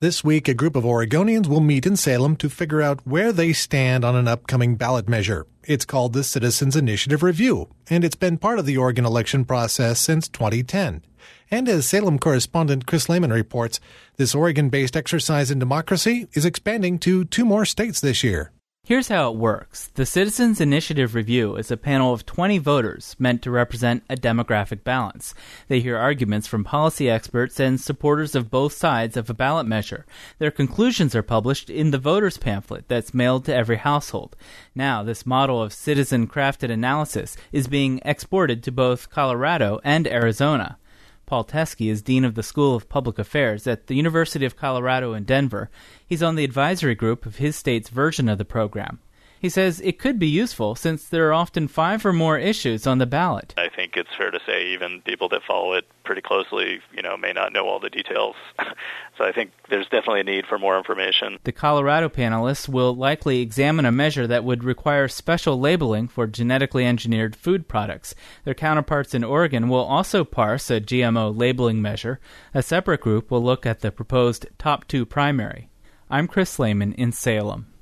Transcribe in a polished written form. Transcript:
This week, a group of Oregonians will meet in Salem to figure out where they stand on an upcoming ballot measure. It's called the Citizens Initiative Review, and it's been part of the Oregon election process since 2010. And as Salem correspondent Chris Lehman reports, this Oregon-based exercise in democracy is expanding to 2 more states this year. Here's how it works. The Citizens Initiative Review is a panel of 20 voters meant to represent a demographic balance. They hear arguments from policy experts and supporters of both sides of a ballot measure. Their conclusions are published in the voters' pamphlet that's mailed to every household. Now, this model of citizen-crafted analysis is being exported to both Colorado and Arizona. Paul Teske is Dean of the School of Public Affairs at the University of Colorado in Denver. He's on the advisory group of his state's version of the program. He says it could be useful since there are often 5 or more issues on the ballot. I think it's fair to say even people that follow it pretty closely, may not know all the details. So I think there's definitely a need for more information. The Colorado panelists will likely examine a measure that would require special labeling for genetically engineered food products. Their counterparts in Oregon will also parse a GMO labeling measure. A separate group will look at the proposed top 2 primary. I'm Chris Lehman in Salem.